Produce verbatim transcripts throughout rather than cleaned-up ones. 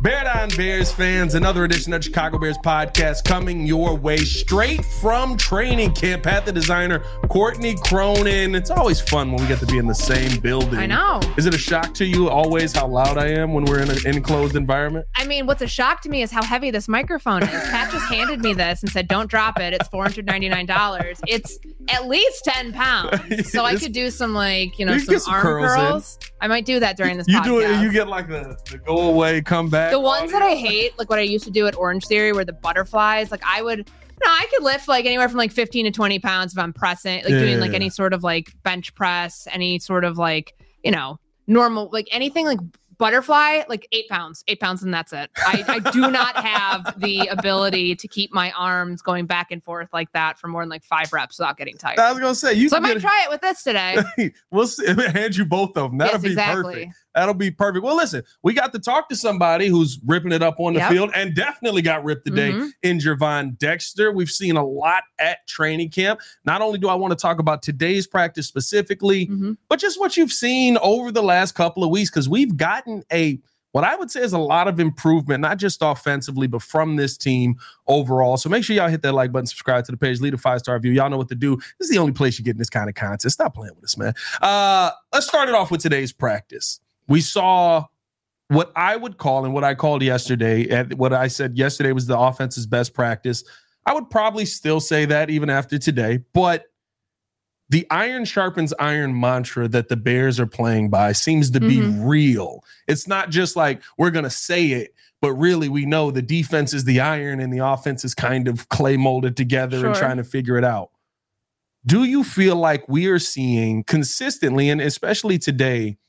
Bear Down Bears fans, another edition of Chicago Bears podcast coming your way straight from training camp. At the designer, Courtney Cronin. It's always fun when we get to be in the same building. I know. Is it a shock to you always how loud I am when we're in an enclosed environment? I mean, what's a shock to me is how heavy this microphone is. Pat just handed me this and said, don't drop it. It's four hundred ninety-nine dollars. It's at least ten pounds. So I could do some, like, you know, some, some arm curls. curls. I might do that during this you podcast. Do it, you get like the, the go away, come back. The ones that I hate, like what I used to do at Orange Theory, where the butterflies, like I would, you know, I could lift like anywhere from like fifteen to twenty pounds if I'm pressing, like yeah, doing like yeah. any sort of like bench press, any sort of like, you know, normal, like anything like butterfly, like eight pounds, eight pounds, and that's it. I, I do not have the ability to keep my arms going back and forth like that for more than like five reps without getting tired. I was gonna say, you. So I might get, try it with this today. We'll see. Hand you both of them. That'll yes, be exactly. perfect. That'll be perfect. Well, listen, we got to talk to somebody who's ripping it up on the yep. field and definitely got ripped today mm-hmm. in Gervon Dexter. We've seen a lot at training camp. Not only do I want to talk about today's practice specifically, mm-hmm. but just what you've seen over the last couple of weeks, because we've gotten a what I would say is a lot of improvement, not just offensively, but from this team overall. So make sure y'all hit that like button, subscribe to the page, leave a five-star review. Y'all know what to do. This is the only place you get this kind of content. Stop playing with us, man. Uh, let's start it off with today's practice. We saw what I would call and what I called yesterday, and what I said yesterday was the offense's best practice. I would probably still say that even after today, but the iron sharpens iron mantra that the Bears are playing by seems to be mm-hmm. real. It's not just like we're going to say it, but really we know the defense is the iron and the offense is kind of clay molded together sure. and trying to figure it out. Do you feel like we are seeing consistently, and especially today,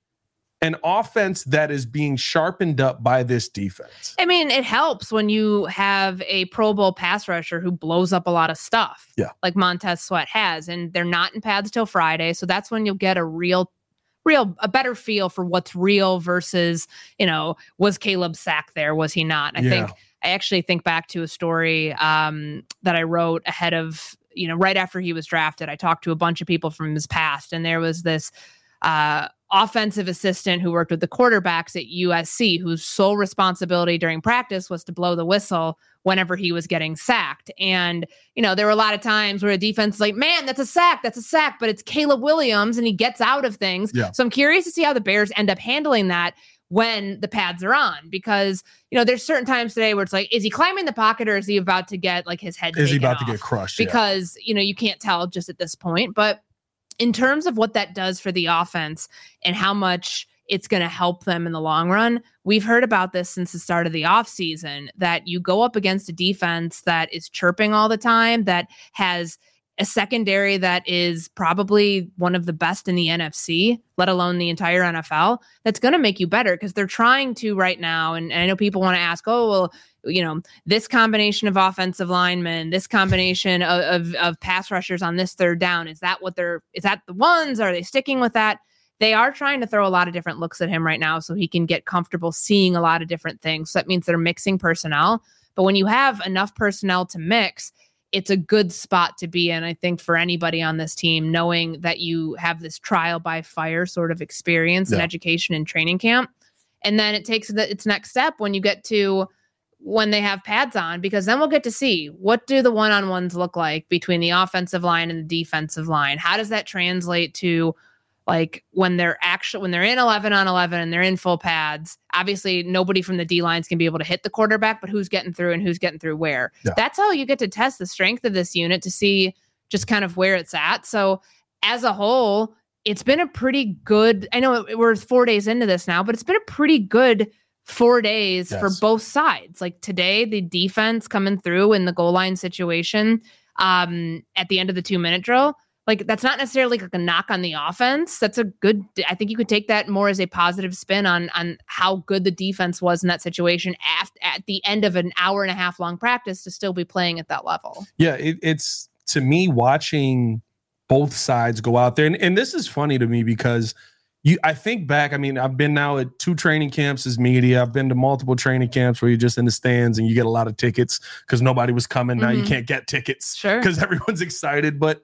an offense that is being sharpened up by this defense? I mean, it helps when you have a Pro Bowl pass rusher who blows up a lot of stuff, yeah. like Montez Sweat has, and they're not in pads till Friday. So that's when you'll get a real, real, a better feel for what's real versus, you know, was Caleb sacked there? Was he not? I yeah. think I actually think back to a story um, that I wrote ahead of, you know, right after he was drafted. I talked to a bunch of people from his past, and there was this uh, offensive assistant who worked with the quarterbacks at U S C, whose sole responsibility during practice was to blow the whistle whenever he was getting sacked. And, you know, there were a lot of times where a defense is like, man, that's a sack, that's a sack, but it's Caleb Williams and he gets out of things. Yeah. So I'm curious to see how the Bears end up handling that when the pads are on, because, you know, there's certain times today where it's like, is he climbing the pocket or is he about to get like his head Is he about off? to get crushed? Because, yeah. you know, you can't tell just at this point, but in terms of what that does for the offense and how much it's going to help them in the long run, we've heard about this since the start of the offseason, that you go up against a defense that is chirping all the time, that has a secondary that is probably one of the best in the N F C, let alone the entire N F L, that's going to make you better, because they're trying to right now. And, and I know people want to ask, oh, well, you know, this combination of offensive linemen, this combination of, of, of pass rushers on this third down, is that what they're, is that the ones? Are they sticking with that? They are trying to throw a lot of different looks at him right now so he can get comfortable seeing a lot of different things. So that means they're mixing personnel. But when you have enough personnel to mix, it's a good spot to be in, I think, for anybody on this team, knowing that you have this trial by fire sort of experience yeah. and education and training camp. And then it takes the, its next step when you get to when they have pads on, because then we'll get to see, what do the one-on-ones look like between the offensive line and the defensive line? How does that translate to, like, when they're actually, when they're in eleven on eleven and they're in full pads? Obviously nobody from the D lines can be able to hit the quarterback, but who's getting through and who's getting through where? Yeah. That's how you get to test the strength of this unit, to see just kind of where it's at. So as a whole, it's been a pretty good, I know we're four days into this now, but it's been a pretty good four days yes. for both sides. Like today, the defense coming through in the goal line situation um, at the end of the two minute drill, like that's not necessarily like a knock on the offense. That's a good, I think you could take that more as a positive spin on, on how good the defense was in that situation at, at the end of an hour and a half long practice to still be playing at that level. Yeah. It, it's, to me, watching both sides go out there. And, and this is funny to me because You, I think back, I mean, I've been now at two training camps as media. I've been to multiple training camps where you're just in the stands and you get a lot of tickets because nobody was coming. Mm-hmm. Now you can't get tickets because sure. everyone's excited. But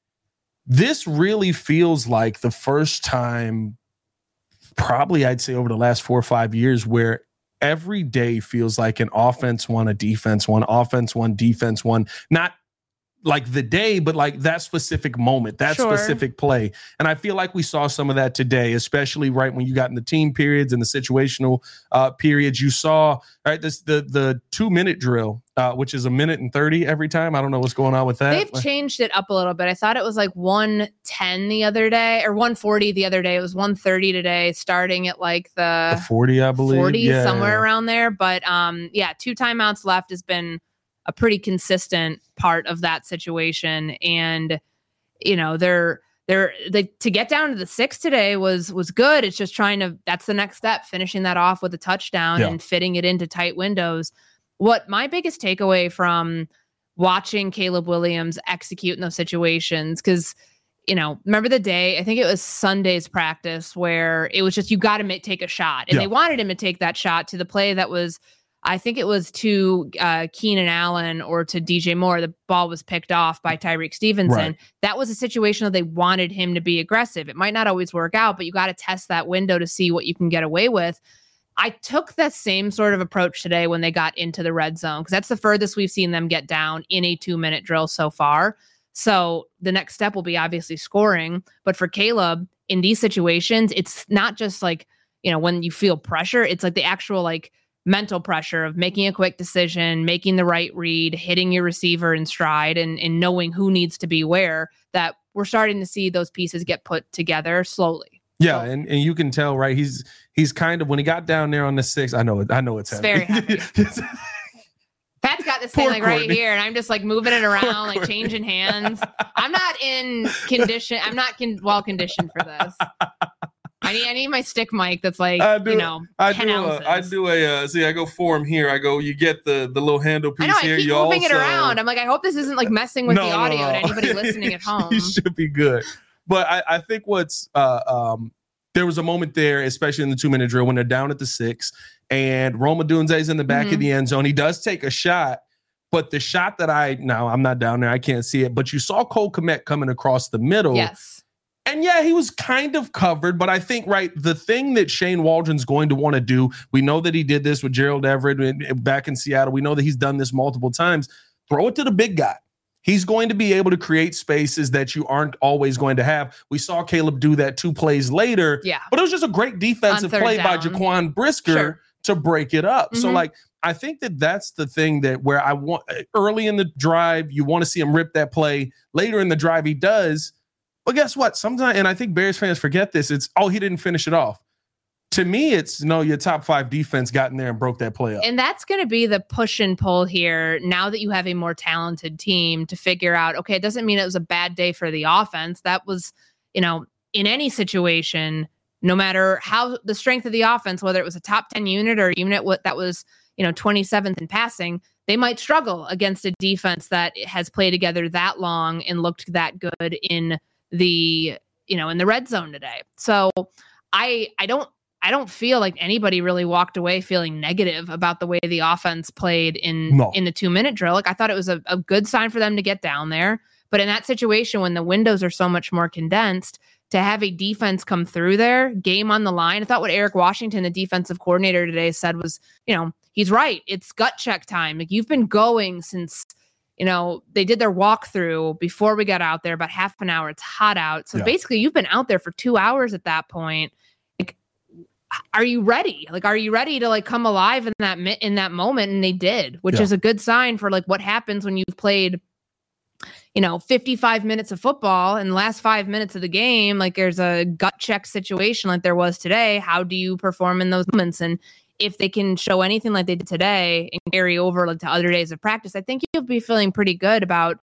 this really feels like the first time, probably I'd say over the last four or five years, where every day feels like an offense one, a defense one, offense one, defense one. Not like the day, but like that specific moment, that Sure. specific play. And I feel like we saw some of that today, especially right when you got in the team periods and the situational uh, periods. You saw, right, this the the two minute drill, uh, which is a minute and thirty every time. I don't know what's going on with that. They've changed it up a little bit. I thought it was like one ten the other day, or one forty the other day. It was one thirty today, starting at like the, the forty, I believe. forty, yeah. somewhere around there. But um, yeah, two timeouts left has been a pretty consistent part of that situation. And, you know, they're, they're, they, to get down to the six today was, was good. It's just trying to, that's the next step, finishing that off with a touchdown yeah. and fitting it into tight windows. What my biggest takeaway from watching Caleb Williams execute in those situations, because, you know, remember the day, I think it was Sunday's practice where it was just, you got to take a shot. And yeah. they wanted him to take that shot to the play that was, I think it was to uh, Keenan Allen or to D J Moore. The ball was picked off by Tyreek Stevenson. Right. That was a situation that they wanted him to be aggressive. It might not always work out, but you got to test that window to see what you can get away with. I took that same sort of approach today when they got into the red zone, because that's the furthest we've seen them get down in a two minute drill so far. So the next step will be obviously scoring. But for Caleb in these situations, it's not just like, you know, when you feel pressure, it's like the actual like mental pressure of making a quick decision, making the right read, hitting your receiver in stride, and, and knowing who needs to be where, that we're starting to see those pieces get put together slowly. Yeah, so, and, and you can tell, right? He's he's kind of, when he got down there on the six, I know it, I know it's, it's heavy. very heavy. Pat's got this thing Poor like Courtney. right here, and I'm just like moving it around, like changing hands. I'm not in condition. I'm not con- well conditioned for this. I need I need my stick mic that's like, do, you know, I ten do ounces. A, I do a, uh, see, I go form here. I go, you get the, the little handle piece I know, here. I keep you moving also, it around. I'm like, I hope this isn't like messing with no, the no, audio no. to anybody listening at home. You should be good. But I, I think what's, uh, um, there was a moment there, especially in the two minute drill, when they're down at the six and Rome Odunze's in the back mm-hmm. of the end zone. He does take a shot, but the shot that I, no, I'm not down there. I can't see it. But you saw Cole Kmet coming across the middle. Yes. And yeah, he was kind of covered, but I think, right, the thing that Shane Waldron's going to want to do, we know that he did this with Gerald Everett back in Seattle. We know that he's done this multiple times. Throw it to the big guy. He's going to be able to create spaces that you aren't always going to have. We saw Caleb do that two plays later. Yeah. But it was just a great defensive play down. by Jaquan Brisker sure. to break it up. Mm-hmm. So, like, I think that that's the thing that where I want early in the drive, you want to see him rip that play. Later in the drive, he does. But guess what? Sometimes, and I think Bears fans forget this, it's, oh, he didn't finish it off. To me, it's, no, your top five defense got in there and broke that play up. And that's going to be the push and pull here now that you have a more talented team to figure out, okay, it doesn't mean it was a bad day for the offense. That was, you know, in any situation, no matter how the strength of the offense, whether it was a top ten unit or a unit what that was, you know, twenty-seventh in passing, they might struggle against a defense that has played together that long and looked that good in the, you know, in the red zone today. So I, I don't, I don't feel like anybody really walked away feeling negative about the way the offense played in, no. in the two minute drill. Like I thought it was a, a good sign for them to get down there, but in that situation, when the windows are so much more condensed, to have a defense come through there, game on the line. I thought what Eric Washington, the defensive coordinator today, said was, you know, he's right. It's gut check time. Like you've been going since, you know, they did their walkthrough before we got out there, about half an hour. It's hot out. So yeah. basically you've been out there for two hours at that point. Like, are you ready? Like, are you ready to like come alive in that, in that moment? And they did, which yeah. is a good sign for like what happens when you've played, you know, fifty-five minutes of football in the last five minutes of the game. Like there's a gut check situation like there was today. How do you perform in those moments? And if they can show anything like they did today and carry over like to other days of practice, I think you'll be feeling pretty good about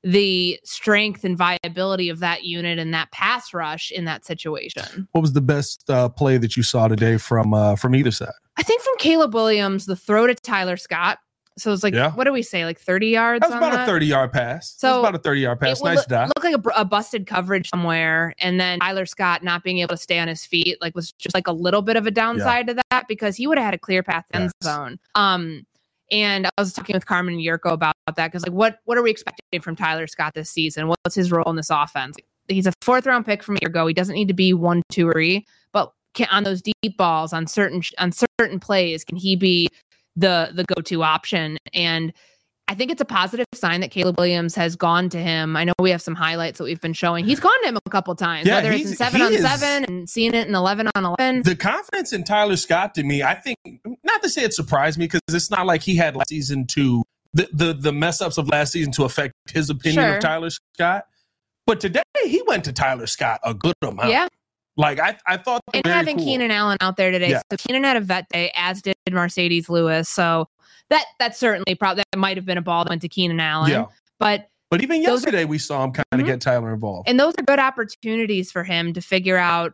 the strength and viability of that unit and that pass rush in that situation. What was the best uh, play that you saw today from uh, from either side? I think from Caleb Williams, the throw to Tyler Scott. So it's like, yeah. what do we say? Like thirty yards? That was about that? a thirty yard pass. So it was about a thirty yard pass. Nice look, dive. Looked like a, a busted coverage somewhere. And then Tyler Scott not being able to stay on his feet, like was just like a little bit of a downside yeah. to that because he would have had a clear path to end yes. zone. Um, and I was talking with Carmen and Yurko about that because like, what, what are we expecting from Tyler Scott this season? What's his role in this offense? He's a fourth round pick from a year ago. He doesn't need to be one, two, or three, but can, on those deep balls on certain on certain plays, can he be the the go-to option? And I think it's a positive sign that Caleb Williams has gone to him. I know we have some highlights that we've been showing. He's gone to him a couple times, yeah, whether it's in seven on is, seven and seeing it in eleven on eleven. The confidence in Tyler Scott, to me, I think, not to say it surprised me, because it's not like he had last season to the the, the mess ups of last season to affect his opinion sure. of Tyler Scott. But today he went to Tyler Scott a good amount. Yeah. Like, I, I thought. And having cool. Keenan Allen out there today. Yeah. So Keenan had a vet day, as did Mercedes Lewis. So that that certainly probably that might have been a ball that went to Keenan Allen. Yeah. But but even yesterday are, we saw him kind of mm-hmm. get Tyler involved. And those are good opportunities for him to figure out,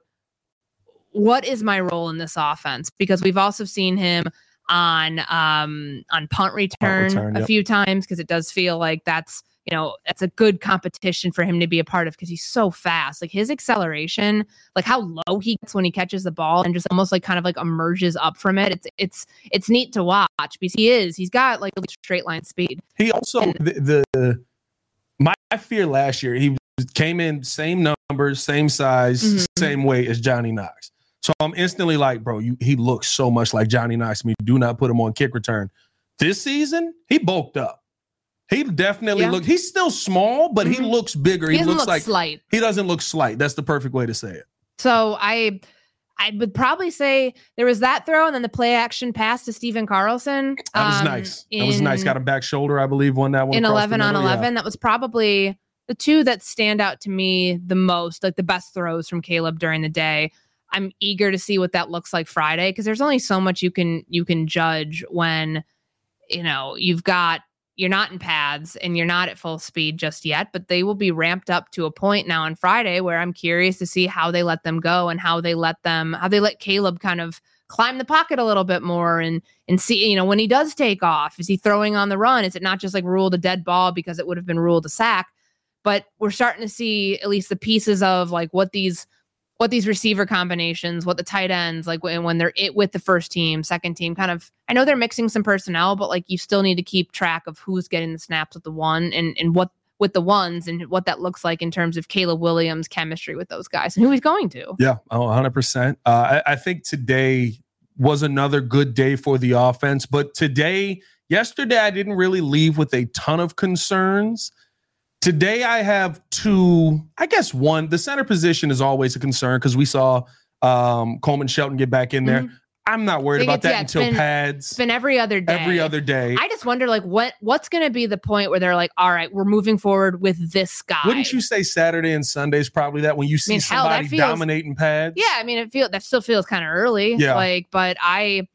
what is my role in this offense? Because we've also seen him on um on punt return, punt return a yep. few times, because it does feel like that's, you know, that's a good competition for him to be a part of, because he's so fast. Like his acceleration, like how low he gets when he catches the ball and just almost like kind of like emerges up from it. It's it's it's neat to watch, because he is he's got like a straight line speed. He also and, the, the my fear last year, he came in same numbers, same size, mm-hmm. same weight as Johnny Knox. So I'm instantly like, bro, you he looks so much like Johnny Knox to me. Do not put him on kick return. This season, he bulked up. He definitely yeah. look. He's still small, but mm-hmm. he looks bigger. He, he looks look like slight. He doesn't look slight. That's the perfect way to say it. So I, I would probably say there was that throw, and then the play action pass to Steven Carlson. That was um, nice. In, that was nice. Got him back shoulder, I believe. Won that one in eleven on middle, eleven. Yeah. That was probably the two that stand out to me the most, like the best throws from Caleb during the day. I'm eager to see what that looks like Friday, because there's only so much you can you can judge when, you know, you've got. You're not in pads and you're not at full speed just yet, but they will be ramped up to a point now on Friday where I'm curious to see how they let them go and how they let them, how they let Caleb kind of climb the pocket a little bit more and, and see, you know, when he does take off, is he throwing on the run? Is it not just like ruled a dead ball because it would have been ruled a sack? But we're starting to see at least the pieces of like what these, what these receiver combinations, what the tight ends, like when, when they're it with the first team, second team, kind of, I know they're mixing some personnel, but like you still need to keep track of who's getting the snaps with the one and, and what with the ones and what that looks like in terms of Caleb Williams' chemistry with those guys and who he's going to. Yeah, oh, one hundred percent. Uh, I, I think today was another good day for the offense, but today, yesterday, I didn't really leave with a ton of concerns. Today, I have two, I guess one, the center position is always a concern because we saw um, Coleman Shelton get back in there. Mm-hmm. I'm not worried about that yeah, until been, pads. It's been every other day. Every other day. I just wonder, like, what what's going to be the point where they're like, all right, we're moving forward with this guy. Wouldn't you say Saturday and Sunday is probably that when you see I mean, somebody hell, feels, dominating pads? Yeah, I mean, it feel that still feels kind of early. Yeah. Like, but I...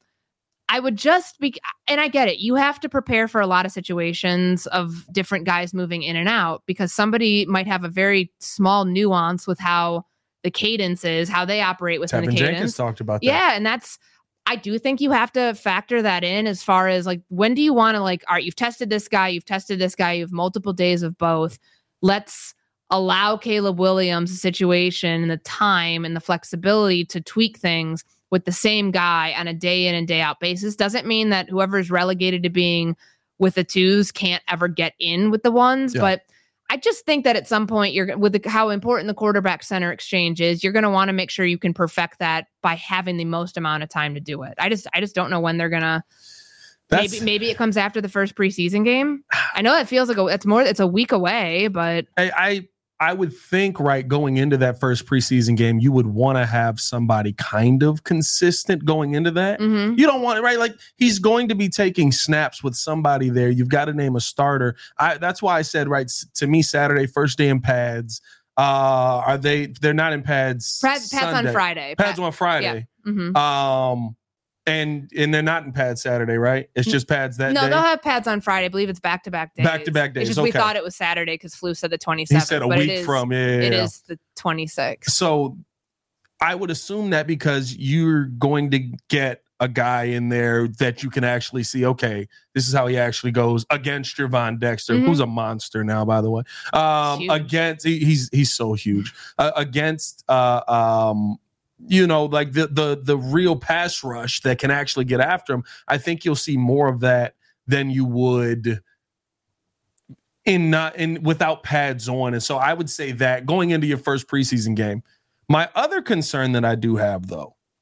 I would just be, and I get it. You have to prepare for a lot of situations of different guys moving in and out because somebody might have a very small nuance with how the cadence is, how they operate within Tevin the cadence. Jenkins talked about that. Yeah, and that's, I do think you have to factor that in as far as like, when do you want to like, all right, you've tested this guy, you've tested this guy, you have multiple days of both. Let's allow Caleb Williams a situation and the time and the flexibility to tweak things with the same guy on a day in and day out basis. Doesn't mean that whoever's relegated to being with the twos can't ever get in with the ones. Yeah. But I just think that at some point you're with the, how important the quarterback center exchange is, you're going to want to make sure you can perfect that by having the most amount of time to do it. I just, I just don't know when they're going to, maybe, maybe it comes after the first preseason game. I know that feels like a, it's more, it's a week away, but I, I I would think, right, going into that first preseason game, you would want to have somebody kind of consistent going into that. Mm-hmm. You don't want it, right? Like, he's going to be taking snaps with somebody there. You've got to name a starter. I, that's why I said, right, to me, Saturday, first day in pads. Uh, are they, they're not in pads. Pads, pads on Friday. Pads Pad. on Friday. Yeah. Mm-hmm. Um, And and they're not in pads Saturday, right? It's just pads that no, day? No, they'll have pads on Friday. I believe it's back-to-back days. Back-to-back days, It's just okay. We thought it was Saturday because Flu said the twenty-seventh. He said a but week it is, from, yeah, yeah, It yeah. is the twenty-sixth. So I would assume that because you're going to get a guy in there that you can actually see, okay, this is how he actually goes against Gervon Dexter, mm-hmm. who's a monster now, by the way. Um, against, he, he's he's so huge. Uh, against... Uh, um, you know, like the the the real pass rush that can actually get after him. I think you'll see more of that than you would in not in without pads on. And so I would say that going into your first preseason game. My other concern that I do have, though,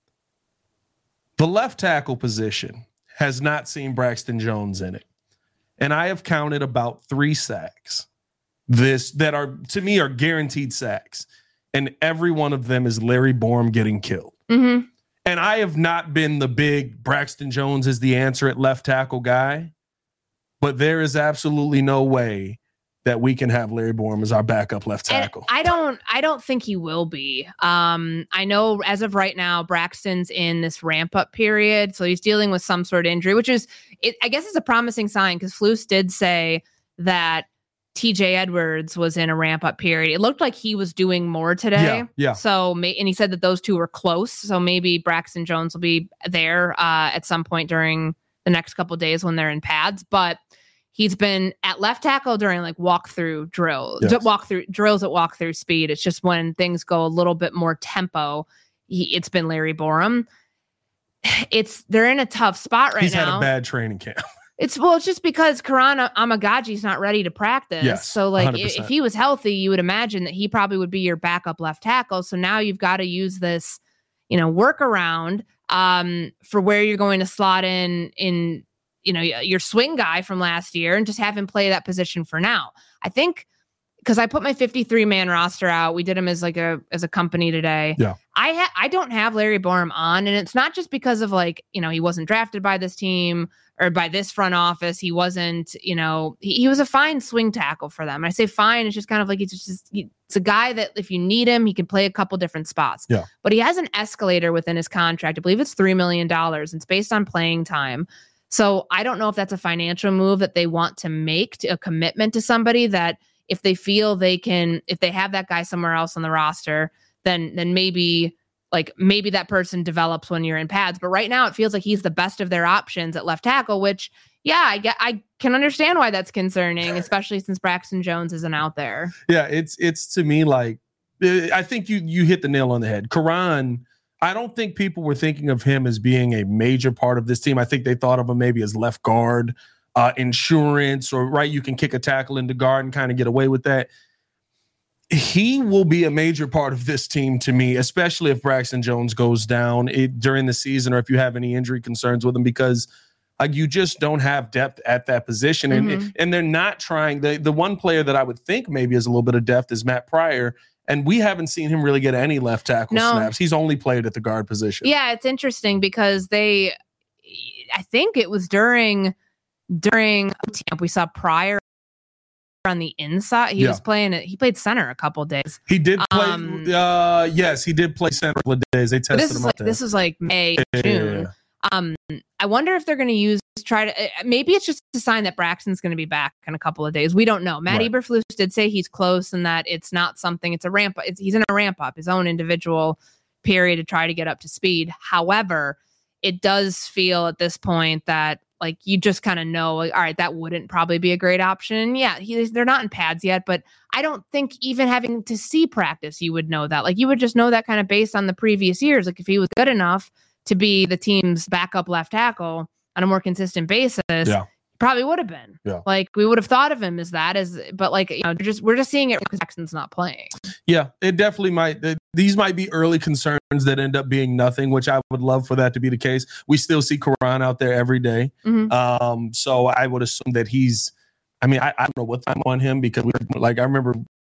The left tackle position has not seen Braxton Jones in it. And I have counted about three sacks this that are, to me, are guaranteed sacks. And every one of them is Larry Borom getting killed. Mm-hmm. And I have not been the big Braxton Jones is the answer at left tackle guy. But there is absolutely no way that we can have Larry Borom as our backup left tackle. And I don't I don't think he will be. Um, I know as of right now, Braxton's in this ramp up period. So he's dealing with some sort of injury, which is, it, I guess it's a promising sign because Flus did say that T J Edwards was in a ramp up period. It looked like he was doing more today. Yeah. yeah. So, and he said that those two were close. So maybe Braxton Jones will be there uh, at some point during the next couple of days when they're in pads. But he's been at left tackle during like walkthrough drills, yes. walkthrough drills at walkthrough speed. It's just when things go a little bit more tempo, he, it's been Larry Borom. It's they're in a tough spot right he's now. He's had a bad training camp. It's well, it's just because Karan Amagaji's not ready to practice. Yes, so like one hundred percent. If he was healthy, you would imagine that he probably would be your backup left tackle. So now you've got to use this, you know, workaround um, for where you're going to slot in in. you know, your swing guy from last year and just have him play that position for now. I think because I put my fifty-three man roster out, we did him as like a, as a company today. Yeah. I ha- I don't have Larry Borom on, and it's not just because of like, you know, he wasn't drafted by this team or by this front office. He wasn't, you know, he, he was a fine swing tackle for them. And I say fine, it's just kind of like, it's just, he, it's a guy that if you need him, he can play a couple different spots. Yeah. But he has an escalator within his contract. I believe it's three million dollars. It's based on playing time. So I don't know if that's a financial move that they want to make, to a commitment to somebody that if they feel they can, if they have that guy somewhere else on the roster, then then maybe like maybe that person develops when you're in pads. But right now it feels like he's the best of their options at left tackle, which yeah, I get I can understand why that's concerning, especially since Braxton Jones isn't out there. Yeah, it's it's to me like I think you you hit the nail on the head. Karan, I don't think people were thinking of him as being a major part of this team. I think they thought of him maybe as left guard, uh, insurance, or right, you can kick a tackle into guard and kind of get away with that. He will be a major part of this team to me, especially if Braxton Jones goes down it, during the season or if you have any injury concerns with him, because like you just don't have depth at that position. And, mm-hmm. and they're not trying. The, the one player that I would think maybe has a little bit of depth is Matt Pryor. And we haven't seen him really get any left tackle no. snaps. He's only played at the guard position. Yeah, it's interesting because they, I think it was during during camp we saw Pryor on the inside. He yeah. was playing it. He played center a couple of days. He did play. Um, uh, yes, he did play center a couple of days. They tested this him is up like, there. This is like May, yeah. June. Um, I wonder if they're going to use try to maybe it's just a sign that Braxton's going to be back in a couple of days. We don't know. Matt right. Eberflus did say he's close and that it's not something. It's a ramp. It's, he's in a ramp up, his own individual period to try to get up to speed. However, it does feel at this point that like you just kind of know, like, all right, that wouldn't probably be a great option. Yeah, he, they're not in pads yet, but I don't think even having to see practice, you would know that. Like you would just know that kind of based on the previous years. Like if he was good enough to be the team's backup left tackle on a more consistent basis, yeah. probably would have been. Yeah. Like we would have thought of him as that, as but like you know, just we're just seeing it because Jackson's not playing. Yeah, it definitely might. These might be early concerns that end up being nothing, which I would love for that to be the case. We still see Karan out there every day, mm-hmm. um, so I would assume that he's. I mean, I, I don't know what time on him because we were, like I remember.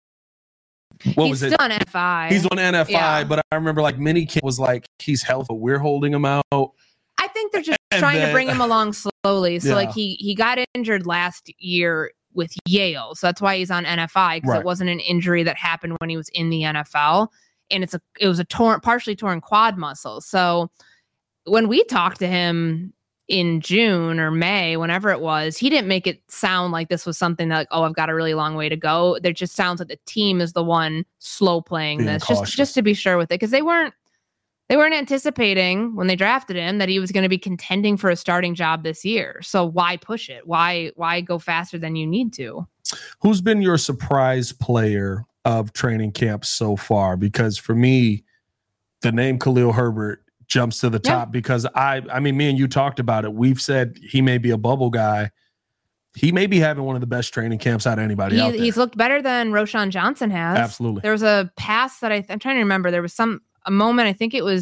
What he's was still it? on N F I. He's on N F I, yeah. but I remember like minicamp was like he's healthy, but we're holding him out. I think they're just and trying then, to bring him along slowly. So yeah. like he he got injured last year with Yale, so that's why he's on N F I because right. it wasn't an injury that happened when he was in the N F L, and it's a it was a torn partially torn quad muscle. So when we talked to him in June or May, whenever it was, he didn't make it sound like this was something that like, oh, I've got a really long way to go. There just sounds like the team is the one slow playing Being this, cautious. just just to be sure with it, because they weren't. They weren't anticipating when they drafted him that he was going to be contending for a starting job this year. So why push it? Why why go faster than you need to? Who's been your surprise player of training camp so far? Because for me, the name Khalil Herbert jumps to the top yeah. because I I mean, me and you talked about it. We've said he may be a bubble guy. He may be having one of the best training camps out of anybody he, out there. He's looked better than Roschon Johnson has. Absolutely. There was a pass that I, I'm trying to remember. There was some a moment, I think it was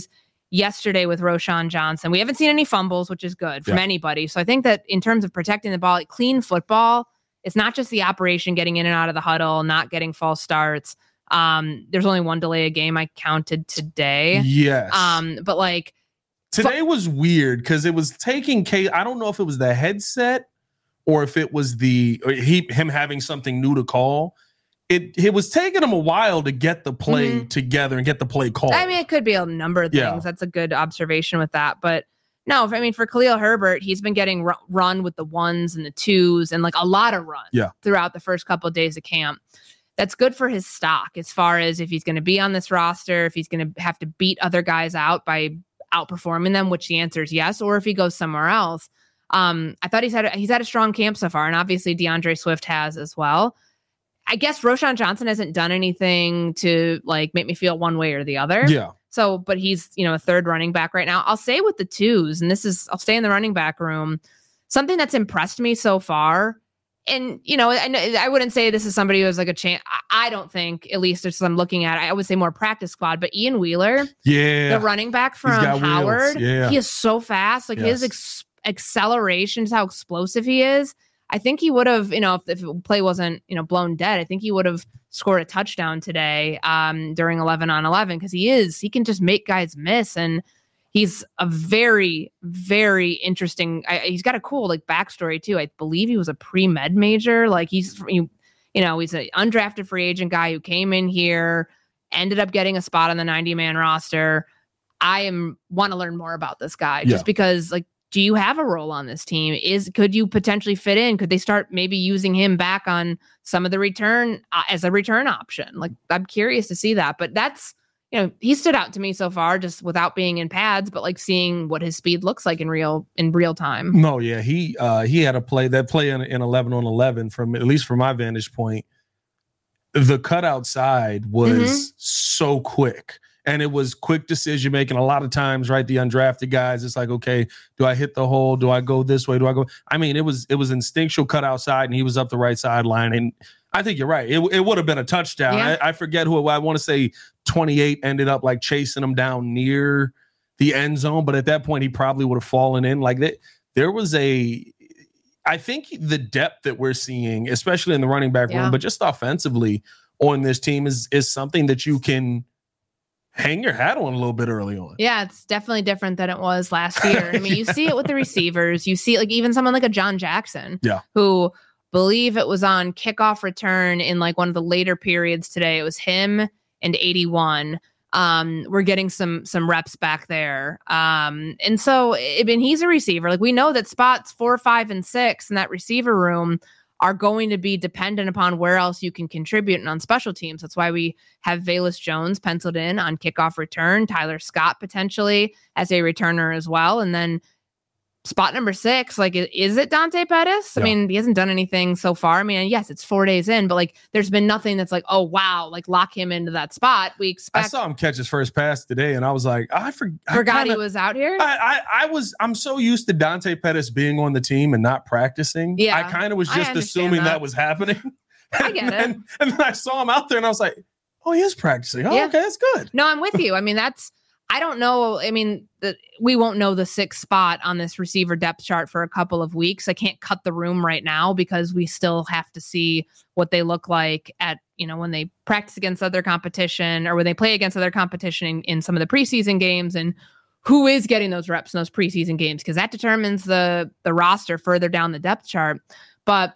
yesterday with Roschon Johnson. We haven't seen any fumbles, which is good from yeah. anybody. So I think that in terms of protecting the ball, like clean football, it's not just the operation getting in and out of the huddle, not getting false starts. Um, there's only one delay a game I counted today. Yes. Um, but like today fu- was weird because it was taking K. I don't know if it was the headset or if it was the or he him having something new to call. It it was taking him a while to get the play mm-hmm. together and get the play called. I mean, it could be a number of things. Yeah. That's a good observation with that. But no, I mean, for Khalil Herbert, he's been getting r- run with the ones and the twos and like a lot of runs yeah. throughout the first couple of days of camp. That's good for his stock as far as if he's going to be on this roster, if he's going to have to beat other guys out by outperforming them, which the answer is yes, or if he goes somewhere else. Um, I thought he's had a, he's had a strong camp so far, and obviously DeAndre Swift has as well. I guess Roschon Johnson hasn't done anything to like make me feel one way or the other. Yeah. So, but he's, you know, a third running back right now. I'll say with the twos, and this is, I'll stay in the running back room. Something that's impressed me so far. And, you know, I, I wouldn't say this is somebody who has like a chance. I don't think, at least as I'm looking at, I would say more practice squad, but Ian Wheeler, yeah, the running back from Howard, yeah. he is so fast. Like yes. his ex- acceleration, just how explosive he is. I think he would have, you know, if, if the play wasn't, you know, blown dead, I think he would have scored a touchdown today um, during eleven on eleven because he is, he can just make guys miss. And he's a very, very interesting, I, he's got a cool like backstory too. I believe he was a pre-med major. Like he's, you, you know, he's an undrafted free agent guy who came in here, ended up getting a spot on the ninety man roster. I am want to learn more about this guy just yeah. because like, do you have a role on this team? Is could you potentially fit in? Could they start maybe using him back on some of the return uh, as a return option? Like I'm curious to see that, but that's, you know, he stood out to me so far just without being in pads, but like seeing what his speed looks like in real in real time. No, yeah, he uh, he had a play that play in, in eleven on eleven from at least from my vantage point. The cut outside was mm-hmm. so quick. And it was quick decision making. A lot of times, right? The undrafted guys, it's like, okay, do I hit the hole? Do I go this way? Do I go? I mean, it was it was instinctual cut outside, and he was up the right sideline. And I think you're right. It, it would have been a touchdown. Yeah. I, I forget who. I want to say twenty-eight ended up like chasing him down near the end zone, but at that point, he probably would have fallen in. Like that, there was a. I think the depth that we're seeing, especially in the running back yeah. room, but just offensively on this team, is is something that you can hang your hat on a little bit early on. Yeah, it's definitely different than it was last year. I mean, you see it with the receivers. You see like even someone like a John Jackson, yeah, who believe it was on kickoff return in like one of the later periods today. It was him and eighty-one. Um, we're getting some some reps back there. Um, and so I mean, he's a receiver. Like we know that spots four, five, and six in that receiver room are going to be dependent upon where else you can contribute and on special teams. That's why we have Velus Jones penciled in on kickoff return, Tyler Scott potentially as a returner as well. And then spot number six, like, is it Dante Pettis? Yeah. I mean, he hasn't done anything so far. I mean, yes, it's four days in, but like, there's been nothing that's like, oh, wow, like lock him into that spot. We expect. I saw him catch his first pass today, and I was like, I, for, I forgot kinda, he was out here. I, I, I was, I'm so used to Dante Pettis being on the team and not practicing. Yeah, I kind of was just assuming that. that was happening. I get and, it. And, and then I saw him out there, and I was like, oh, he is practicing. Oh, yeah. okay, that's good. No, I'm with you. I mean, that's. I don't know. I mean, the, we won't know the sixth spot on this receiver depth chart for a couple of weeks. I can't cut the room right now because we still have to see what they look like at, you know, when they practice against other competition or when they play against other competition in, in some of the preseason games and who is getting those reps in those preseason games, because that determines the the roster further down the depth chart. But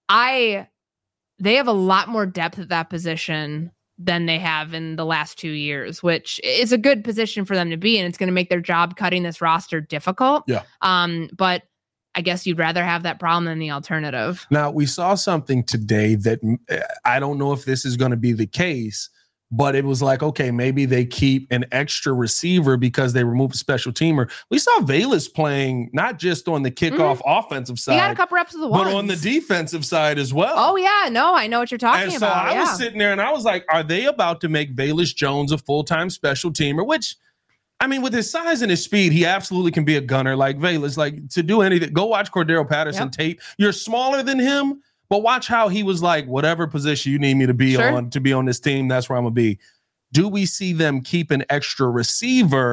I, they have a lot more depth at that position than they have in the last two years, which is a good position for them to be in. It's going to make their job cutting this roster difficult. Yeah. Um, but I guess you'd rather have that problem than the alternative. Now, we saw something today that I don't know if this is going to be the case, but it was like, okay, maybe they keep an extra receiver because they remove a special teamer. We saw Velus playing not just on the kickoff mm-hmm. offensive side. He got a couple reps of the ones. But on the defensive side as well. Oh, yeah. No, I know what you're talking and so about. I yeah. was sitting there and I was like, are they about to make Velus Jones a full-time special teamer? Which, I mean, with his size and his speed, he absolutely can be a gunner like Velus. Like, to do anything, go watch Cordero Patterson yep. tape. You're smaller than him, but watch how he was like, whatever position you need me to be sure. on to be on this team, that's where I'm going to be. Do we see them keep an extra receiver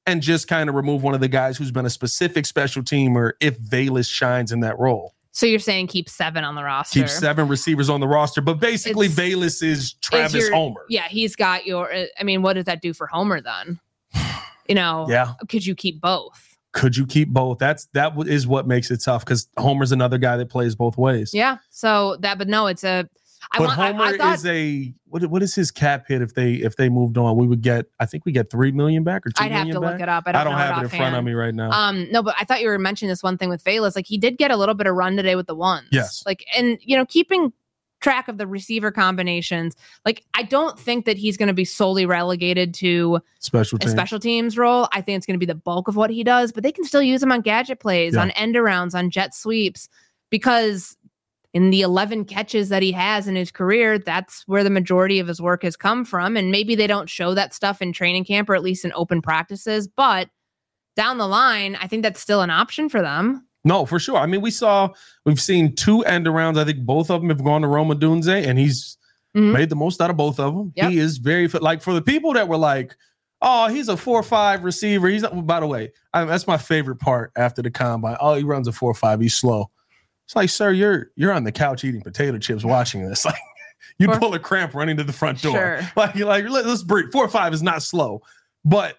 and just kind of remove one of the guys who's been a specific special teamer if Velus shines in that role. So you're saying keep seven on the roster. Keep seven receivers on the roster. But basically, it's, Velus is Travis your, Homer. Yeah, he's got your – I mean, what does that do for Homer then? You know, yeah. Could you keep both? Could you keep both? That's That is what makes it tough because Homer's another guy that plays both ways. Yeah, so that – but no, it's a – I but want, Homer I, I thought, is a what? What is his cap hit if they if they moved on? We would get I think we get three million back or two I'd million have to back? look it up. I don't, I don't know have it it in offhand. front of me right now. Um, no, but I thought you were mentioning this one thing with Velus. Like he did get a little bit of run today with the ones. Yes. Like and you know keeping track of the receiver combinations. Like I don't think that he's going to be solely relegated to special a teams. special teams role. I think it's going to be the bulk of what he does. But they can still use him on gadget plays, yeah. on end arounds, on jet sweeps, because in the eleven catches that he has in his career, that's where the majority of his work has come from. And maybe they don't show that stuff in training camp or at least in open practices. But down the line, I think that's still an option for them. No, for sure. I mean, we saw, we've seen two end arounds. I think both of them have gone to Rome Odunze, and he's mm-hmm. made the most out of both of them. Yep. He is very, like, for the people that were like, oh, he's a four five receiver. He's, by the way, I, that's my favorite part after the combine. Oh, he runs a four five. He's slow. It's like, sir, you're you're on the couch eating potato chips watching this. Like, you pull a cramp running to the front door. Sure. Like, you're like, Let, let's breathe. Four five is not slow, but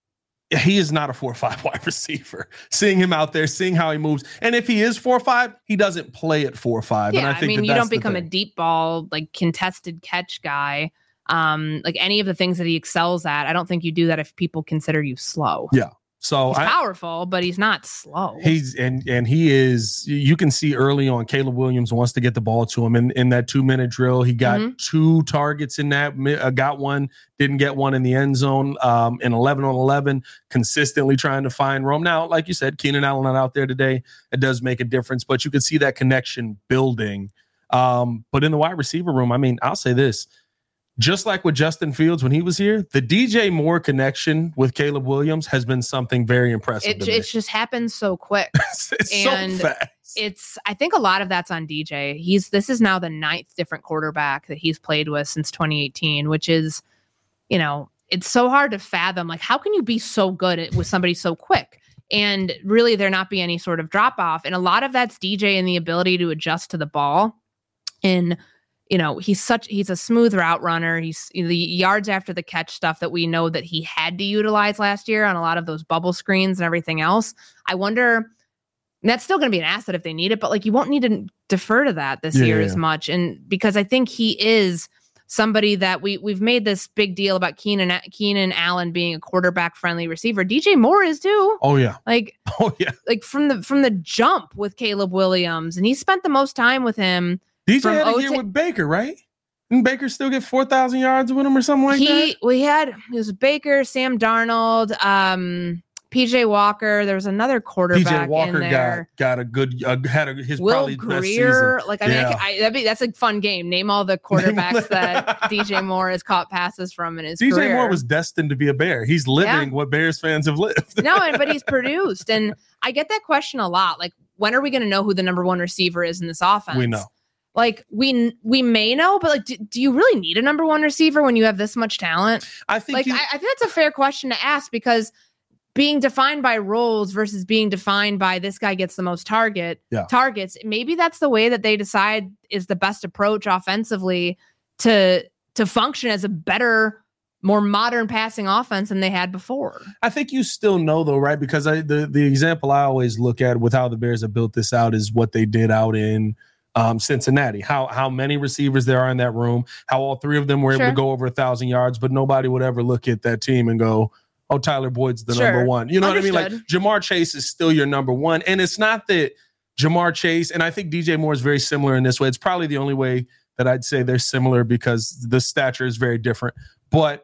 he is not a four five wide receiver. Seeing him out there, seeing how he moves, and if he is four five, he doesn't play at four five. Yeah, and I, think I mean, that you that's don't become a deep ball like contested catch guy. Um, like any of the things that he excels at, I don't think you do that if people consider you slow. Yeah. So he's I, powerful, but he's not slow. He's and and he is. You can see early on, Caleb Williams wants to get the ball to him in, in that two minute drill. He got mm-hmm. two targets in that. Uh, got one, didn't get one in the end zone. Um, in eleven on eleven, consistently trying to find Rome. Now, like you said, Keenan Allen not out there today. It does make a difference, but you can see that connection building. Um, but in the wide receiver room, I mean, I'll say this. Just like with Justin Fields when he was here, the D J Moore connection with Caleb Williams has been something very impressive. It, it just happens so quick. it's and so fast. It's, I think a lot of that's on D J. He's, this is now the ninth different quarterback that he's played with since twenty eighteen, which is, you know, it's so hard to fathom. Like, how can you be so good at, with somebody so quick? And really there not be any sort of drop off. And a lot of that's D J and the ability to adjust to the ball. And you know, he's such, he's a smooth route runner. He's the yards after the catch stuff that we know that he had to utilize last year on a lot of those bubble screens and everything else. I wonder, and that's still going to be an asset if they need it, but like you won't need to defer to that this yeah, year yeah. as much. And because I think he is somebody that we we've made this big deal about Keenan, Keenan Allen being a quarterback friendly receiver. D J Moore is too. Oh yeah. Like, oh yeah. Like from the, from the jump with Caleb Williams, and he spent the most time with him. D J had a year with Baker, right? Didn't Baker still get four thousand yards with him or something like he, that? We had, it was Baker, Sam Darnold, um, P J Walker. There was another quarterback P J Walker in there. Got, got a good, uh, had a, his Will probably Greer, best season. Like, I mean, yeah. I, I, that'd be, that's a fun game. Name all the quarterbacks that D J Moore has caught passes from in his D J career. D J Moore was destined to be a Bear. He's living yeah. what Bears fans have lived. No, and, but he's produced. And I get that question a lot. Like, when are we going to know who the number one receiver is in this offense? We know. Like we we may know, but like, do, do you really need a number one receiver when you have this much talent? I think like you, I, I think that's a fair question to ask, because being defined by roles versus being defined by this guy gets the most target yeah. targets. Maybe that's the way that they decide is the best approach offensively to to function as a better, more modern passing offense than they had before. I think you still know though, right? Because I, the the example I always look at with how the Bears have built this out is what they did out in. Um, Cincinnati, how how many receivers there are in that room, how all three of them were sure. able to go over a thousand yards, but nobody would ever look at that team and go, oh, Tyler Boyd's the sure. number one. You know Understood. what I mean? Like Jamar Chase is still your number one. And it's not that Jamar Chase, and I think D J Moore is very similar in this way. It's probably the only way that I'd say they're similar because the stature is very different. But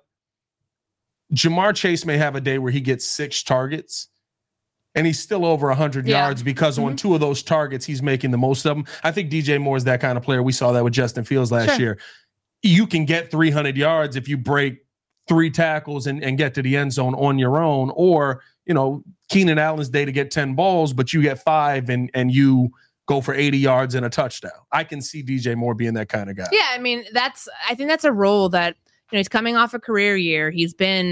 Jamar Chase may have a day where he gets six targets and he's still over one hundred yeah. yards because mm-hmm. on two of those targets, he's making the most of them. I think D J Moore is that kind of player. We saw that with Justin Fields last sure. year. You can get three hundred yards if you break three tackles and, and get to the end zone on your own. Or, you know, Keenan Allen's day to get ten balls, but you get five and, and you go for eighty yards and a touchdown. I can see D J Moore being that kind of guy. Yeah, I mean, that's I think that's a role that, you know, he's coming off a career year. He's been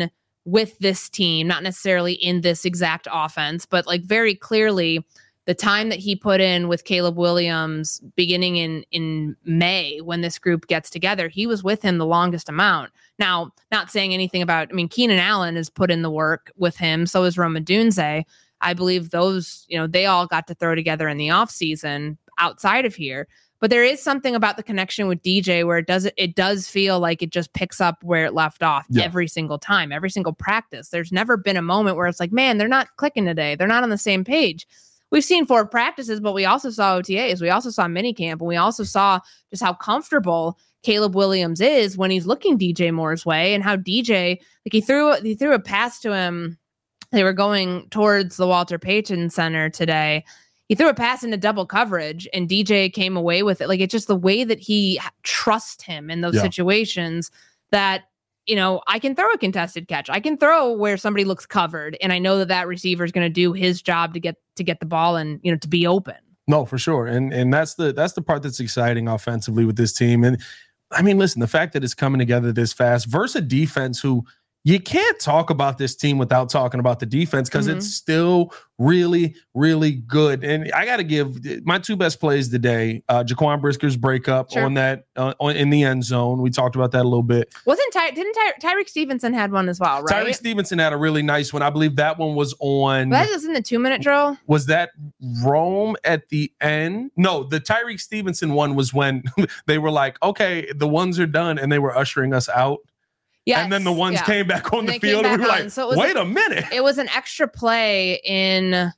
with this team, not necessarily in this exact offense, but like very clearly the time that he put in with Caleb Williams beginning in, in May when this group gets together, he was with him the longest amount. Now, not saying anything about, I mean, Keenan Allen has put in the work with him. So is Rome Odunze. I believe those, you know, they all got to throw together in the offseason outside of here. But there is something about the connection with D J where it does it does feel like it just picks up where it left off yeah. every single time, every single practice. There's never been a moment where it's like, man, they're not clicking today. They're not on the same page. We've seen four practices, but we also saw O T As. We also saw minicamp, and we also saw just how comfortable Caleb Williams is when he's looking D J Moore's way, and how D J, like he threw he threw a pass to him. They were going towards the Walter Payton Center today. He threw a pass into double coverage, and D J came away with it. Like, it's just the way that he trusts him in those yeah. situations that, you know, I can throw a contested catch. I can throw where somebody looks covered, and I know that that receiver is going to do his job to get to get the ball and, you know, to be open. No, for sure. And and that's the that's the part that's exciting offensively with this team. And I mean, listen, the fact that it's coming together this fast versus a defense who you can't talk about this team without talking about the defense because mm-hmm. it's still really, really good. And I got to give my two best plays today, uh, Jaquan Brisker's breakup sure. on that uh, on, in the end zone. We talked about that a little bit. Wasn't Ty- didn't Ty- Tyreek Stevenson had one as well, right? Tyreek Stevenson had a really nice one. I believe that one was on. That was in the two-minute drill. Was that Rome at the end? No, the Tyreek Stevenson one was when they were like, okay, the ones are done, and they were ushering us out. Yes, and then the ones yeah. came back on and the field, and we were on. like, so wait a, a minute. It was an extra play in that,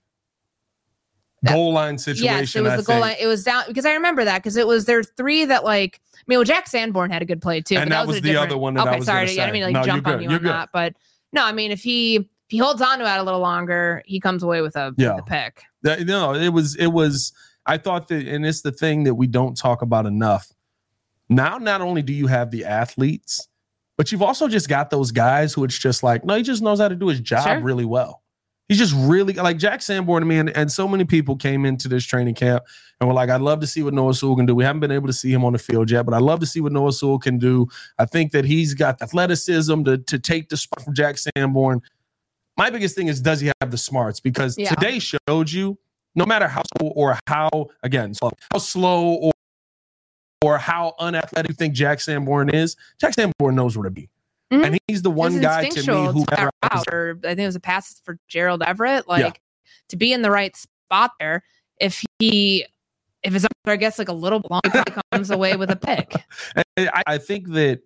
goal line situation. Yes, it was I the goal think. line. It was down, because I remember that, because it was there three that, like, I mean, well, Jack Sanborn had a good play, too. And that, that was, was the different, other one that okay, I was sorry, going to say. I didn't mean to like, no, jump on you you're on good. that. But, no, I mean, if he if he holds on to it a little longer, he comes away with a, yeah. with a pick. That, no, it was, it was, I thought that, and it's the thing that we don't talk about enough. Now, not only do you have the athletes, but you've also just got those guys who it's just like, no, he just knows how to do his job sure. really well. He's just really, like Jack Sanborn to me, and, and so many people came into this training camp and were like, I'd love to see what Noah Sewell can do. We haven't been able to see him on the field yet, but I'd love to see what Noah Sewell can do. I think that he's got the athleticism to, to take the spot from Jack Sanborn. My biggest thing is, does he have the smarts? Because yeah. today showed you, no matter how slow or how, again, slow, how slow or or how unathletic you think Jack Sanborn is, Jack Sanborn knows where to be. Mm-hmm. And he's the one guy to me who to out, or I think it was a pass for Gerald Everett, like yeah. to be in the right spot there. If he, if it's, I guess, like a little long, he comes away with a pick. I, I think that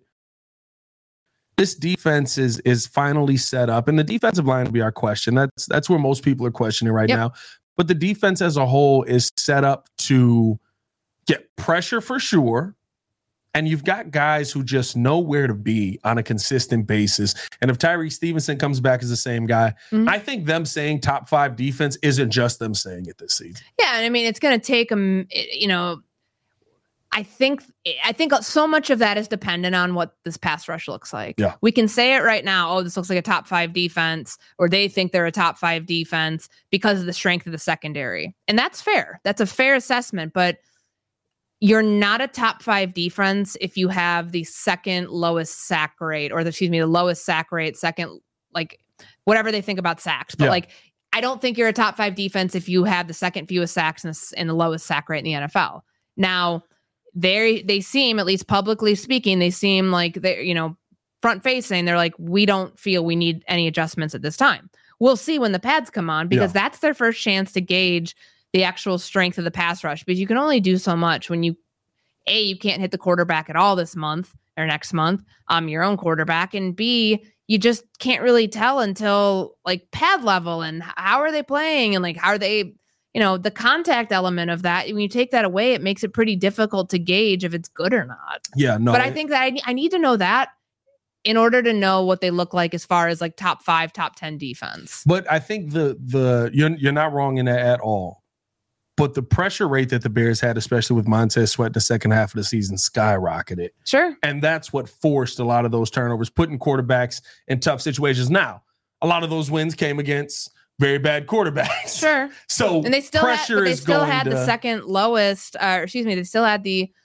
this defense is is finally set up, and the defensive line will be our question. That's that's where most people are questioning right yep. now. But the defense as a whole is set up to get pressure for sure. And you've got guys who just know where to be on a consistent basis. And if Tyreek Stevenson comes back as the same guy, mm-hmm. I think them saying top five defense isn't just them saying it this season. Yeah, and I mean, it's going to take them, you know, I think I think so much of that is dependent on what this pass rush looks like. Yeah. We can say it right now, oh, this looks like a top five defense, or they think they're a top five defense because of the strength of the secondary. And that's fair. That's a fair assessment, but you're not a top five defense if you have the second lowest sack rate, or the, excuse me, the lowest sack rate, second, like whatever they think about sacks. But yeah. like, I don't think you're a top five defense if you have the second fewest sacks and the, and the lowest sack rate in the N F L. Now, they they seem, at least publicly speaking, they seem like they're, you know, front facing. They're like, we don't feel we need any adjustments at this time. We'll see when the pads come on, because yeah. that's their first chance to gauge the actual strength of the pass rush, because you can only do so much when you, A, you can't hit the quarterback at all this month or next month, um, your own quarterback, and B, you just can't really tell until like pad level and how are they playing and like how are they, you know, the contact element of that. When you take that away, it makes it pretty difficult to gauge if it's good or not. Yeah, no. But I think that I, I need to know that in order to know what they look like as far as like top five, top ten defense. But I think the the you're you're not wrong in that at all. But the pressure rate that the Bears had, especially with Montez Sweat in the second half of the season, skyrocketed. Sure. And that's what forced a lot of those turnovers, putting quarterbacks in tough situations. Now, a lot of those wins came against very bad quarterbacks. Sure. So and they still pressure had, but they is still going had to, the second lowest, uh, excuse me, they still had the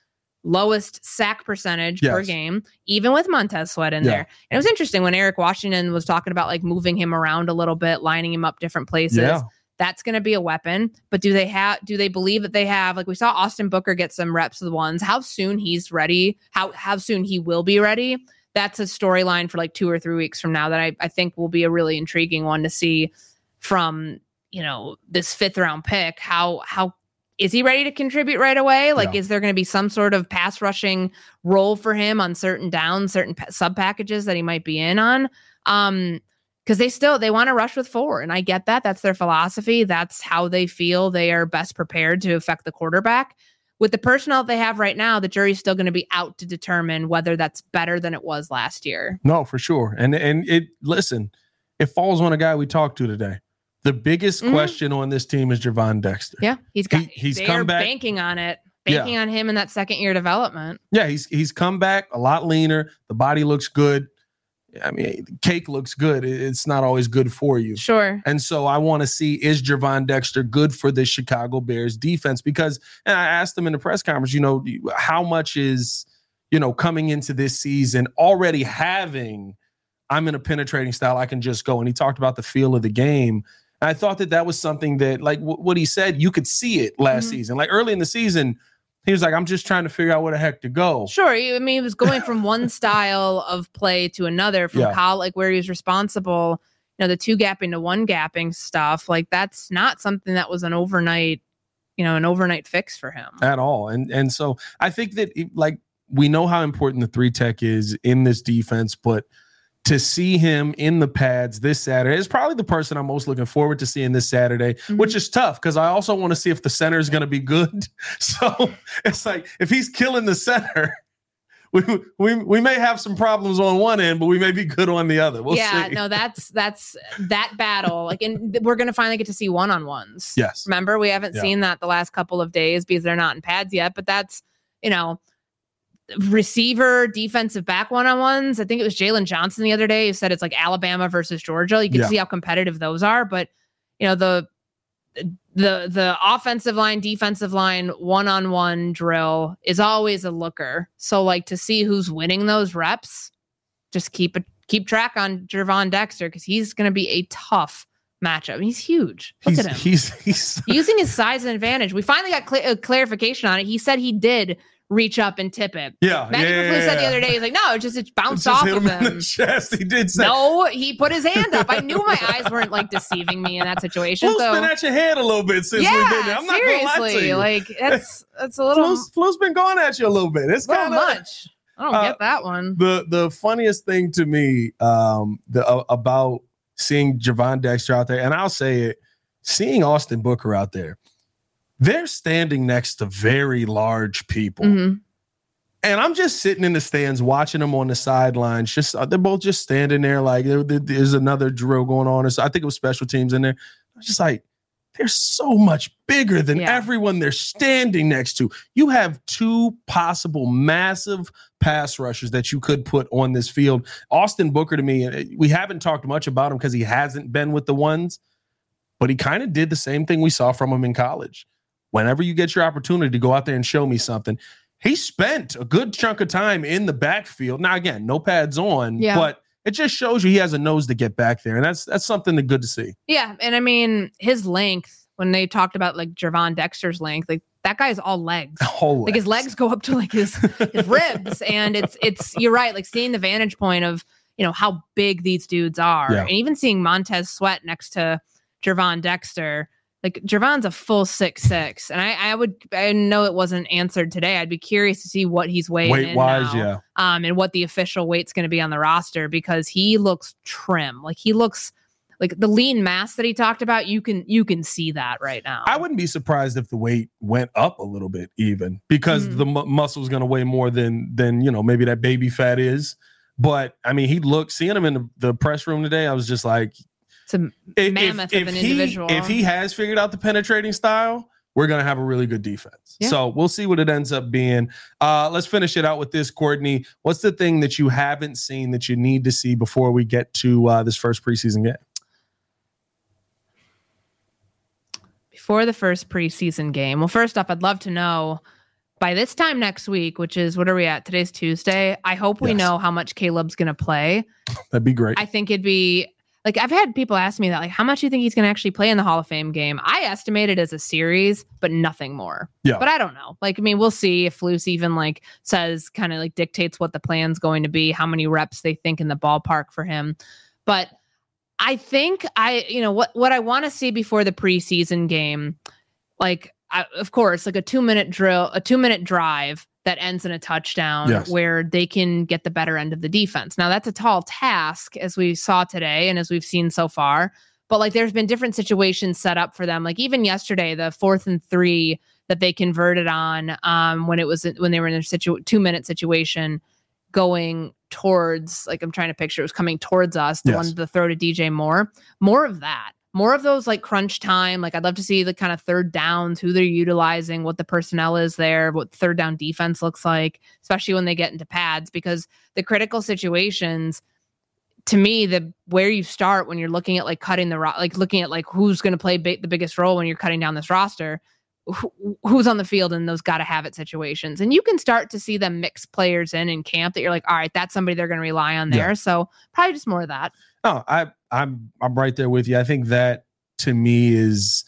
lowest sack percentage yes. per game, even with Montez Sweat in yeah. there. And it was interesting when Eric Washington was talking about like moving him around a little bit, lining him up different places. Yeah. That's going to be a weapon. But do they have, do they believe that they have, like we saw Austin Booker get some reps of the ones, how soon he's ready, how, how soon he will be ready. That's a storyline for like two or three weeks from now that I, I think will be a really intriguing one to see from, you know, this fifth round pick. How, how, is he ready to contribute right away? Like, yeah. is there going to be some sort of pass rushing role for him on certain downs, certain pa- sub packages that he might be in on? Um, because they still, they want to rush with four. And I get that. That's their philosophy. That's how they feel they are best prepared to affect the quarterback. With the personnel they have right now, the jury's still going to be out to determine whether that's better than it was last year. No, for sure. And, and it, listen, it falls on a guy we talked to today. The biggest mm-hmm. question on this team is Gervon Dexter. Yeah, he's got. He, he's they come are back banking on it, banking yeah. on him in that second year development. Yeah, he's he's come back a lot leaner. The body looks good. I mean, cake looks good. It's not always good for you. Sure. And so I want to see, is Gervon Dexter good for the Chicago Bears defense? Because, and I asked him in the press conference, you know, how much is, you know, coming into this season already having, I'm in a penetrating style, I can just go. And he talked about the feel of the game. And I thought that that was something that, like w- what he said, you could see it last mm-hmm. season. Like early in the season, he was like, I'm just trying to figure out where the heck to go. Sure. I mean, he was going from one style of play to another from yeah. college, like where he was responsible, you know, the two gapping to one gapping stuff. Like that's not something that was an overnight, you know, an overnight fix for him at all. And, and so I think that like, we know how important the three tech is in this defense, but to see him in the pads this Saturday is probably the person I'm most looking forward to seeing this Saturday, mm-hmm. which is tough because I also want to see if the center is going to be good. So it's like, if he's killing the center, we, we we may have some problems on one end, but we may be good on the other. We'll yeah, see. no, that's that's that battle. Like, and we're going to finally get to see one-on-ones. Yes. Remember, we haven't yeah. seen that the last couple of days because they're not in pads yet, but that's, you know, receiver, defensive back one-on-ones. I think it was Jalen Johnson the other day who said it's like Alabama versus Georgia. You can yeah. see how competitive those are, but you know, the the the offensive line, defensive line one-on-one drill is always a looker. So like to see who's winning those reps, just keep it keep track on Gervon Dexter because he's going to be a tough matchup. He's huge. Look he's, at him. He's, he's using his size and advantage. We finally got cl- a clarification on it. He said he did reach up and tip it. Yeah. Matthew yeah, Berflus yeah, said yeah. the other day, he's like, no, it just it bounced it just off hit of him him. In the chest. He did say. No, he put his hand up. I knew my eyes weren't like deceiving me in that situation. Flu's so, been at your head a little bit since yeah, we've been there. I'm not seriously, gonna lie to you. Like that's that's a little Flu's, Flu's been going at you a little bit. It's kind of much. I don't uh, get that one. The the funniest thing to me um the uh, about seeing Gervon Dexter out there, and I'll say it, seeing Austin Booker out there, they're standing next to very large people. Mm-hmm. And I'm just sitting in the stands watching them on the sidelines. Just they're both just standing there like there, there's another drill going on. Or so I think it was special teams in there. I was just like, they're so much bigger than yeah. everyone they're standing next to. You have two possible massive pass rushers that you could put on this field. Austin Booker, to me, we haven't talked much about him because he hasn't been with the ones, but he kind of did the same thing we saw from him in college. Whenever you get your opportunity to go out there and show me something, he spent a good chunk of time in the backfield. Now, again, no pads on, yeah. but it just shows you he has a nose to get back there. And that's that's something that good to see. Yeah. And I mean, his length, when they talked about like Gervon Dexter's length, like that guy's all legs. All like legs. his legs go up to like his, his ribs. And it's, it's, you're right. Like seeing the vantage point of, you know, how big these dudes are. Yeah. And even seeing Montez Sweat next to Gervon Dexter. Like Gervon's a full six six, and I, I would I know it wasn't answered today. I'd be curious to see what he's weighing weight in wise, now, yeah, um, and what the official weight's going to be on the roster because he looks trim. Like he looks like the lean mass that he talked about. You can you can see that right now. I wouldn't be surprised if the weight went up a little bit, even because mm. the mu- muscle is going to weigh more than than you know maybe that baby fat is. But I mean, he looked seeing him in the, the press room today. I was just like. It's a if, mammoth if, of an if he, individual. If he has figured out the penetrating style, we're going to have a really good defense. Yeah. So we'll see what it ends up being. Uh, let's finish it out with this, Courtney. What's the thing that you haven't seen that you need to see before we get to uh, this first preseason game? Before the first preseason game. Well, first off, I'd love to know by this time next week, which is, what are we at? Today's Tuesday. I hope we yes. know how much Caleb's going to play. That'd be great. I think it'd be like, I've had people ask me that, like, how much do you think he's going to actually play in the Hall of Fame game? I estimate it as a series, but nothing more. Yeah. But I don't know. Like, I mean, we'll see if Flus even like says, kind of like dictates what the plan's going to be, how many reps they think in the ballpark for him. But I think I, you know, what, what I want to see before the preseason game, like, I, of course, like a two minute drill, a two minute drive that ends in a touchdown yes. where they can get the better end of the defense. Now that's a tall task, as we saw today and as we've seen so far, but like there's been different situations set up for them. Like even yesterday, the fourth and three that they converted on um, when it was, when they were in a situ- two minute situation going towards, like I'm trying to picture, it was coming towards us, the yes. one to throw to D J Moore, more of that. More of those like crunch time. Like I'd love to see the kind of third downs, who they're utilizing, what the personnel is there, what third down defense looks like, especially when they get into pads, because the critical situations, to me, the where you start when you're looking at like cutting the ro- like looking at like who's going to play ba- the biggest role when you're cutting down this roster, wh- who's on the field in those got to have it situations. And you can start to see them mix players in in camp that you're like, all right, that's somebody they're going to rely on there. Yeah. So probably just more of that. No, I, I'm I'm right there with you. I think that to me is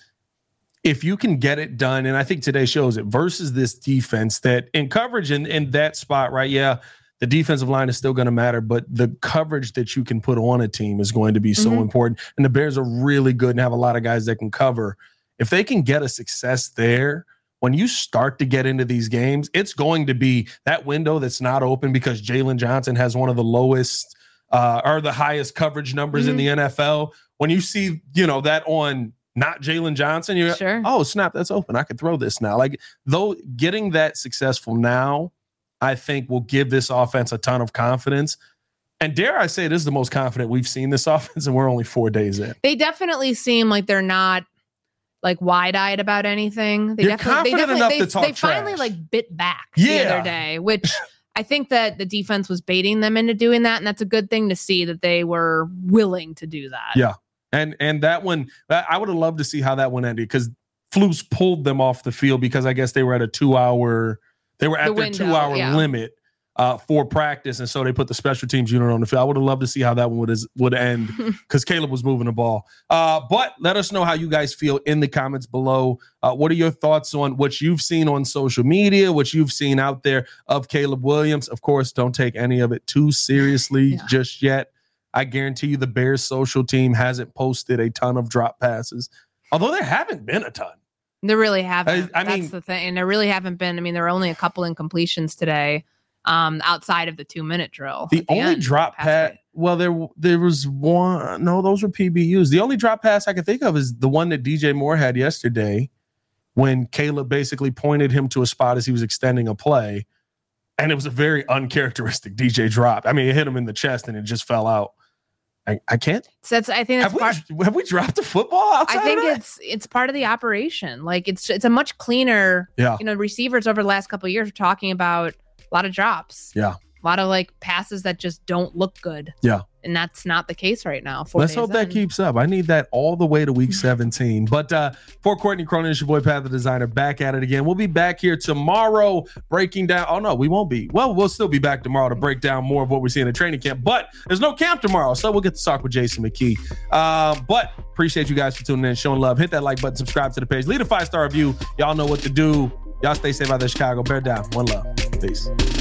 if you can get it done, and I think today shows it versus this defense that in coverage in, in that spot, right? Yeah, the defensive line is still going to matter, but the coverage that you can put on a team is going to be so mm-hmm. important. And the Bears are really good and have a lot of guys that can cover. If they can get a success there, when you start to get into these games, it's going to be that window that's not open because Jalen Johnson has one of the lowest Uh, are the highest coverage numbers mm-hmm. in the N F L. When you see, you know, that on not Jalen Johnson, you're sure. oh, snap, that's open. I could throw this now. Like, though, getting that successful now, I think will give this offense a ton of confidence. And dare I say, this is the most confident we've seen this offense, and we're only four days in. They definitely seem like they're not like wide-eyed about anything. They you're definitely, confident they enough definitely, to talk they, they trash. finally like bit back yeah. the other day, which I think that the defense was baiting them into doing that, and that's a good thing to see that they were willing to do that. Yeah, and and that one, I would have loved to see how that one ended because Flus pulled them off the field because I guess they were at a two-hour, they were at the their window, two-hour yeah. limit uh, for practice, and so they put the special teams unit on the field. I would have loved to see how that one would is, would end because Caleb was moving the ball. Uh, but let us know how you guys feel in the comments below. Uh, what are your thoughts on what you've seen on social media, what you've seen out there of Caleb Williams? Of course, don't take any of it too seriously yeah. just yet. I guarantee you the Bears social team hasn't posted a ton of drop passes, although there haven't been a ton. There really haven't. I, I That's mean, the thing. And there really haven't been. I mean, there were only a couple incompletions today. Um, outside of the two minute drill. The, the only end, drop pass, well, there there was one. No, those were P B Us. The only drop pass I can think of is the one that D J Moore had yesterday when Caleb basically pointed him to a spot as he was extending a play. And it was a very uncharacteristic D J drop. I mean, it hit him in the chest and it just fell out. I, I can't. So that's, I think that's have, part, we, have we dropped a football outside I think of that? it's it's part of the operation. Like it's it's a much cleaner. Yeah. You know, receivers over the last couple of years are talking about a lot of drops. Yeah. A lot of like passes that just don't look good. Yeah. And that's not the case right now. Let's hope in. that keeps up. I need that all the way to week seventeen. But uh, for Courtney Cronin, it's your boy Pat the Designer back at it again. We'll be back here tomorrow breaking down. Oh, no, we won't be. Well, we'll still be back tomorrow to break down more of what we're seeing at training camp. But there's no camp tomorrow, so we'll get to talk with Jason McKee. Uh, but appreciate you guys for tuning in, showing love. Hit that like button, subscribe to the page. Leave a five-star review. Y'all know what to do. Y'all stay safe out there, Chicago. Bear down. One love. Peace.